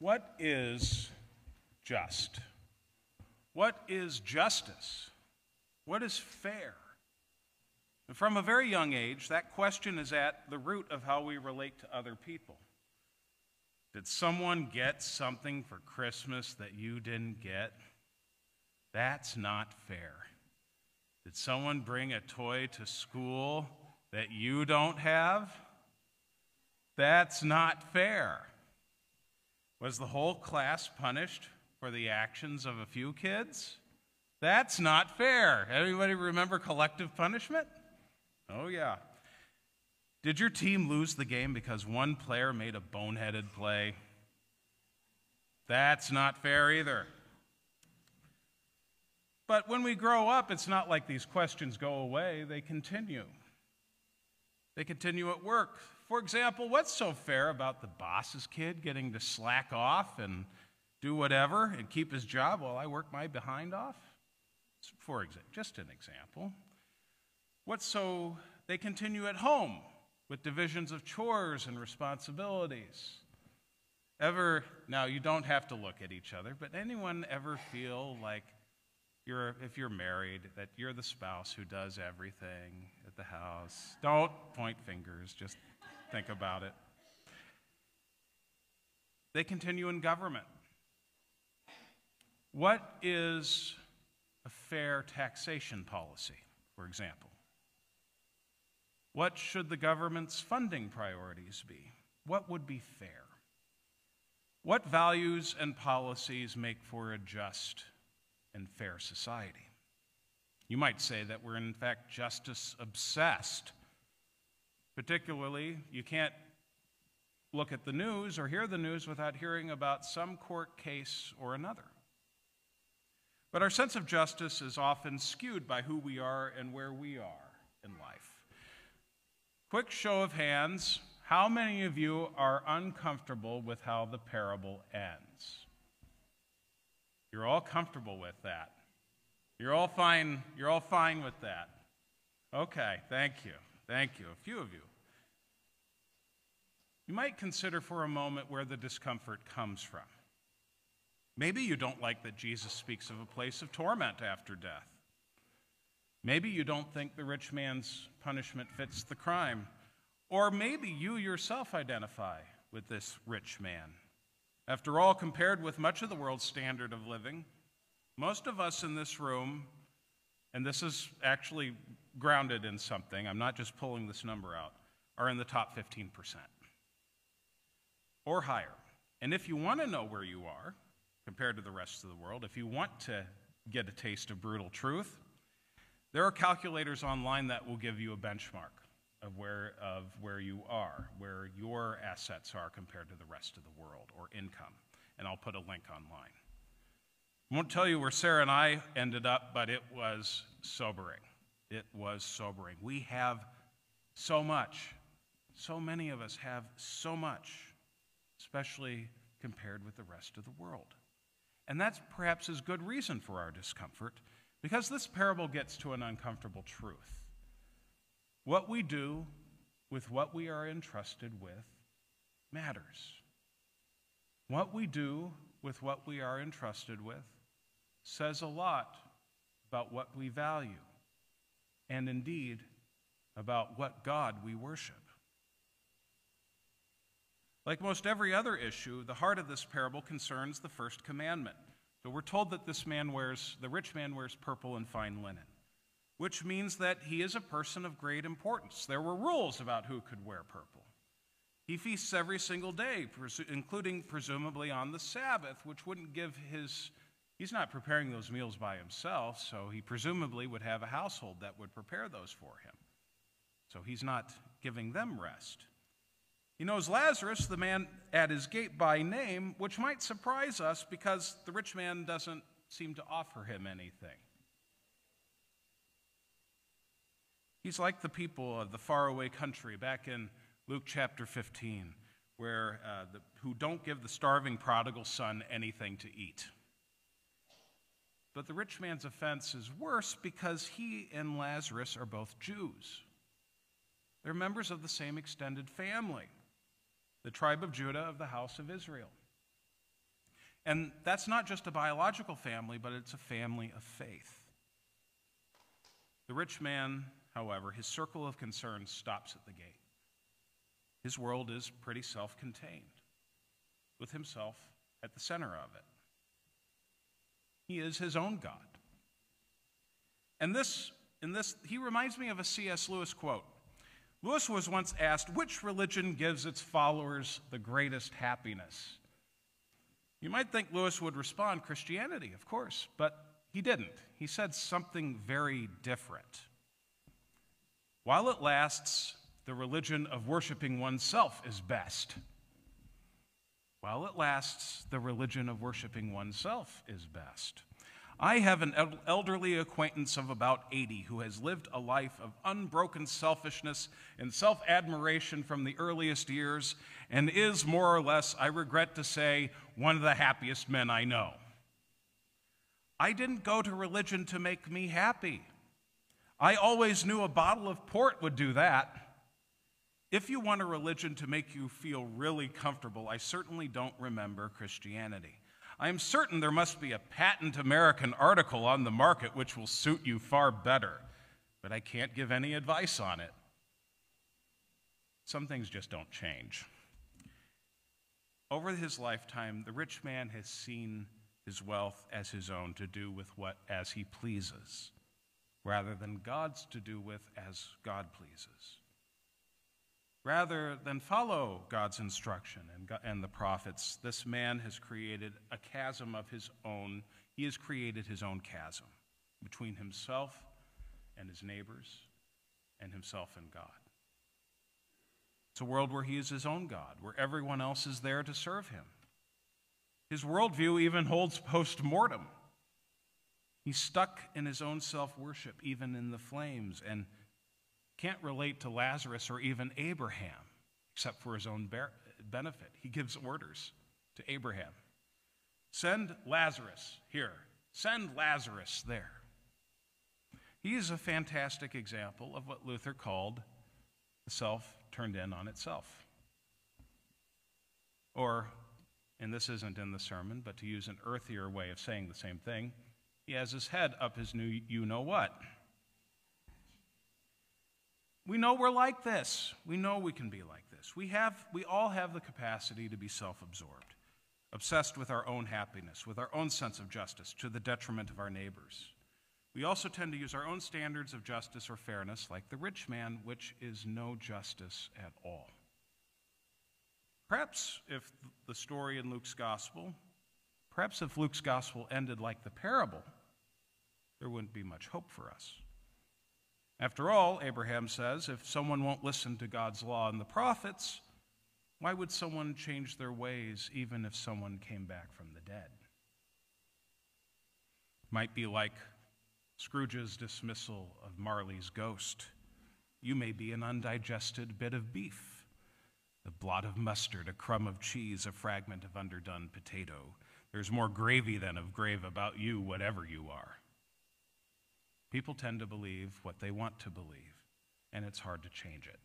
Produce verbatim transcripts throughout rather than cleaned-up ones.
What is just? What is justice? What is fair? And from a very young age, that question is at the root of how we relate to other people. Did someone get something for Christmas that you didn't get? That's not fair. Did someone bring a toy to school that you don't have? That's not fair. Was the whole class punished for the actions of a few kids? That's not fair. Everybody remember collective punishment? Oh, yeah. Did your team lose the game because one player made a boneheaded play? That's not fair either. But when we grow up, it's not like these questions go away. They continue. They continue at work. For example, what's so fair about the boss's kid getting to slack off and do whatever and keep his job while I work my behind off? For example, just an example. What's so they continue at home with divisions of chores and responsibilities? Ever, now you don't have to look at each other, but anyone ever feel like you're, if you're married, that you're the spouse who does everything at the house? Don't point fingers, just think about it. They continue in government. What is a fair taxation policy, for example? What should the government's funding priorities be? What would be fair? What values and policies make for a just and fair society? You might say that we're in fact justice obsessed. Particularly, you can't look at the news or hear the news without hearing about some court case or another. But our sense of justice is often skewed by who we are and where we are in life. Quick show of hands, how many of you are uncomfortable with how the parable ends? You're all comfortable with that. You're all fine, you're all fine with that. Okay, thank you. Thank you. A few of you. You might consider for a moment where the discomfort comes from. Maybe you don't like that Jesus speaks of a place of torment after death. Maybe you don't think the rich man's punishment fits the crime. Or maybe you yourself identify with this rich man. After all, compared with much of the world's standard of living, most of us in this room, and this is actually grounded in something, I'm not just pulling this number out, are in the top fifteen percent or higher. And if you want to know where you are compared to the rest of the world, if you want to get a taste of brutal truth, there are calculators online that will give you a benchmark of where, of where you are, where your assets are compared to the rest of the world, or income. And I'll put a link online. I won't tell you where Sarah and I ended up, but it was sobering. It was sobering. We have so much. So many of us have so much, especially compared with the rest of the world. And that's perhaps is good reason for our discomfort, because this parable gets to an uncomfortable truth. What we do with what we are entrusted with matters. What we do with what we are entrusted with says a lot about what we value, and indeed about what God we worship. Like most every other issue, the heart of this parable concerns the first commandment. So we're told that this man wears, the rich man wears purple and fine linen, which means that he is a person of great importance. There were rules about who could wear purple. He feasts every single day, including presumably on the Sabbath, which wouldn't give his, he's not preparing those meals by himself, so he presumably would have a household that would prepare those for him. So he's not giving them rest. He knows Lazarus, the man at his gate, by name, which might surprise us because the rich man doesn't seem to offer him anything. He's like the people of the faraway country back in Luke chapter fifteen, where uh, the, who don't give the starving prodigal son anything to eat. But the rich man's offense is worse because he and Lazarus are both Jews. They're members of the same extended family, the tribe of Judah of the house of Israel. And that's not just a biological family, but it's a family of faith. The rich man, however, his circle of concern stops at the gate. His world is pretty self-contained, with himself at the center of it. He is his own God. And this, in this, he reminds me of a C S Lewis quote. Lewis was once asked, which religion gives its followers the greatest happiness? You might think Lewis would respond, Christianity, of course, but he didn't. He said something very different. While it lasts, the religion of worshiping oneself is best. While it lasts, the religion of worshiping oneself is best. I have an elderly acquaintance of about eighty who has lived a life of unbroken selfishness and self-admiration from the earliest years and is, more or less, I regret to say, one of the happiest men I know. I didn't go to religion to make me happy. I always knew a bottle of port would do that. If you want a religion to make you feel really comfortable, I certainly don't remember Christianity. I am certain there must be a patent American article on the market which will suit you far better, but I can't give any advice on it. Some things just don't change. Over his lifetime, the rich man has seen his wealth as his own to do with what as he pleases, rather than God's to do with as God pleases. Rather than follow God's instruction and, God, and the prophets, this man has created a chasm of his own. He has created his own chasm between himself and his neighbors and himself and God. It's a world where he is his own God, where everyone else is there to serve him. His worldview even holds post-mortem. He's stuck in his own self-worship, even in the flames, and can't relate to Lazarus or even Abraham, except for his own benefit. He gives orders to Abraham. Send Lazarus here. Send Lazarus there. He is a fantastic example of what Luther called the self turned in on itself. Or, and this isn't in the sermon, but to use an earthier way of saying the same thing, he has his head up his new you-know-what. We know we're like this. We know we can be like this. We have, we all have the capacity to be self-absorbed, obsessed with our own happiness, with our own sense of justice, to the detriment of our neighbors. We also tend to use our own standards of justice or fairness, like the rich man, which is no justice at all. Perhaps if the story in Luke's gospel, perhaps if Luke's gospel ended like the parable, there wouldn't be much hope for us. After all, Abraham says, if someone won't listen to God's law and the prophets, why would someone change their ways even if someone came back from the dead? Might be like Scrooge's dismissal of Marley's ghost. You may be an undigested bit of beef, a blot of mustard, a crumb of cheese, a fragment of underdone potato. There's more gravy than of grave about you, whatever you are. People tend to believe what they want to believe, and it's hard to change it.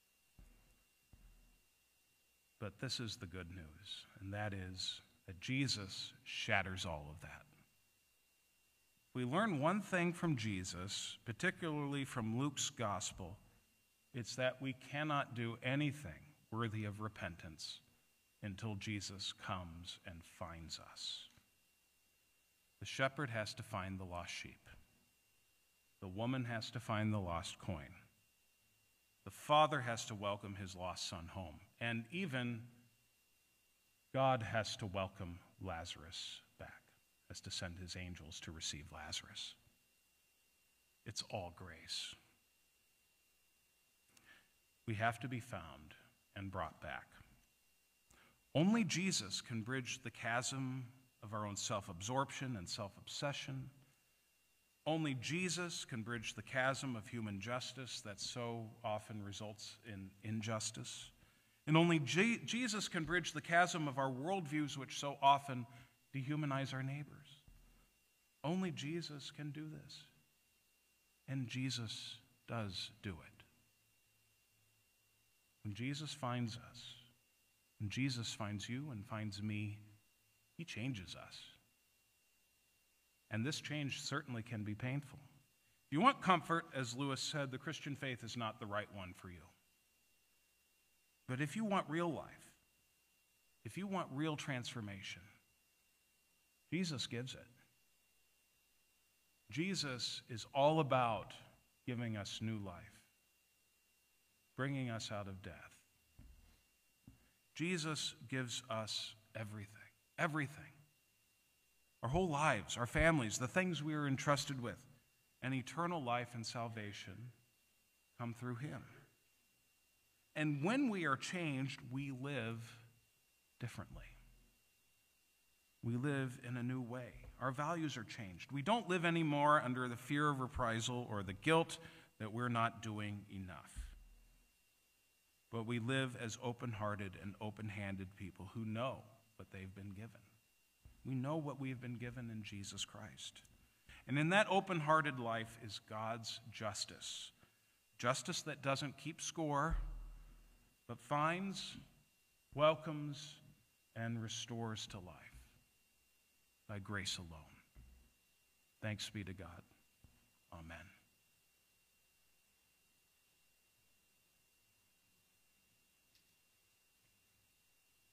But this is the good news, and that is that Jesus shatters all of that. We learn one thing from Jesus, particularly from Luke's gospel. It's that we cannot do anything worthy of repentance until Jesus comes and finds us. The shepherd has to find the lost sheep. The woman has to find the lost coin. The father has to welcome his lost son home. And even God has to welcome Lazarus back, has to send his angels to receive Lazarus. It's all grace. We have to be found and brought back. Only Jesus can bridge the chasm of our own self-absorption and self-obsession. Only Jesus can bridge the chasm of human justice that so often results in injustice. And only G- Jesus can bridge the chasm of our worldviews, which so often dehumanize our neighbors. Only Jesus can do this. And Jesus does do it. When Jesus finds us, when Jesus finds you and finds me, He changes us. And this change certainly can be painful. If you want comfort, as Lewis said, the Christian faith is not the right one for you. But if you want real life, if you want real transformation, Jesus gives it. Jesus is all about giving us new life, bringing us out of death. Jesus gives us everything, everything. Our whole lives, our families, the things we are entrusted with, and eternal life and salvation come through him. And when we are changed, we live differently. We live in a new way. Our values are changed. We don't live anymore under the fear of reprisal or the guilt that we're not doing enough. But we live as open-hearted and open-handed people who know what they've been given. We know what we've been given in Jesus Christ. And in that open-hearted life is God's justice. Justice that doesn't keep score, but finds, welcomes, and restores to life by grace alone. Thanks be to God.